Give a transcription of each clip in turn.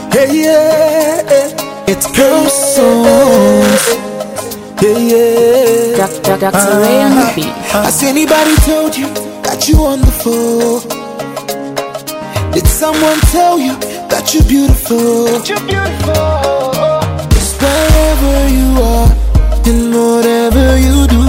Hey, yeah, it's girl songs. Hey, yeah. Dr. Ray on the beat. Has anybody told you that you wonderful? Did someone tell you that you're beautiful? Just wherever you are and whatever you do,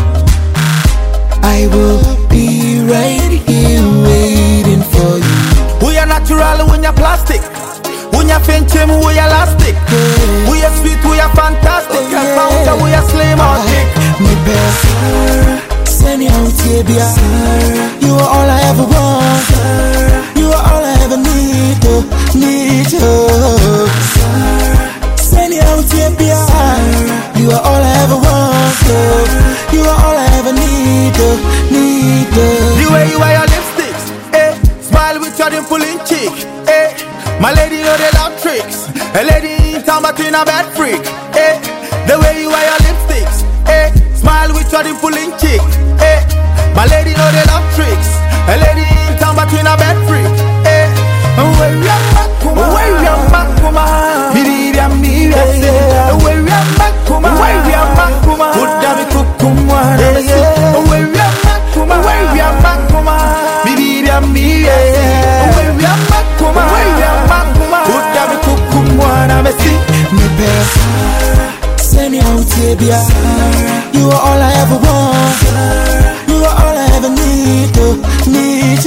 I will be right here waiting for you. We are natural, we are plastic. We are fancy, we are elastic. We are sweet, we are fantastic. And found we are slim or thick. Me best, send you out here, you are all I ever want. You are all I ever need, need. Send you out here, you are all I ever want. You are all I ever need, need. The way you wear your lipsticks, smile with your dimple in cheek, my lady know they love tricks. A lady in town but in a bad freak, the way you wear your lipsticks, smile with your dimple in cheek, my lady know they love tricks. A lady in town but in a bad freak, where you at, where you at, Miriam, where you at, where you at, put down the cucumber, where you at, where you at, Miriam, where you at, put down the cucumber, me best, send you out here, you are all I ever want. You are all I ever need, need.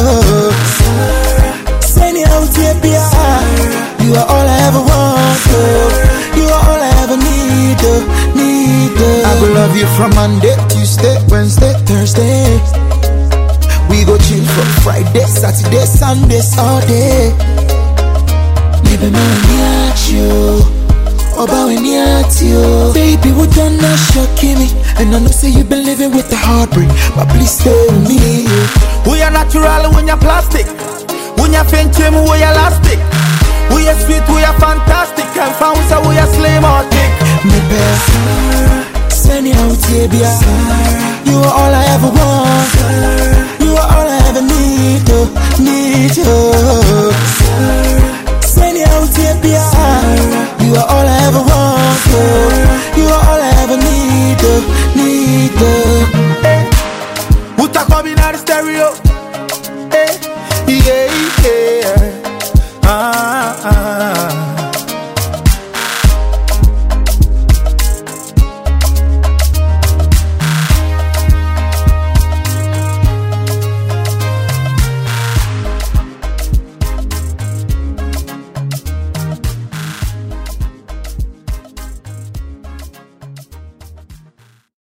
Send you out here, you are all I ever want. You are all I ever need, need. I will love you from Monday, Tuesday, Wednesday, Thursday. We go chill from Friday, Saturday, Sundays all day. Baby, man, at you. About when you at you. Baby, we done not shocking me. And I know say you been living with the heartbreak, but please stay with me. We are natural, we are plastic. We are fancy, we are elastic. We are sweet, we are fantastic. And found so we are slim or thick. Me best, send you out here, you are all I ever want. You are all I ever need, need. Send you out here, you are all I ever want. You are all I ever need, need. Uta combinare stereo, yeah, yeah.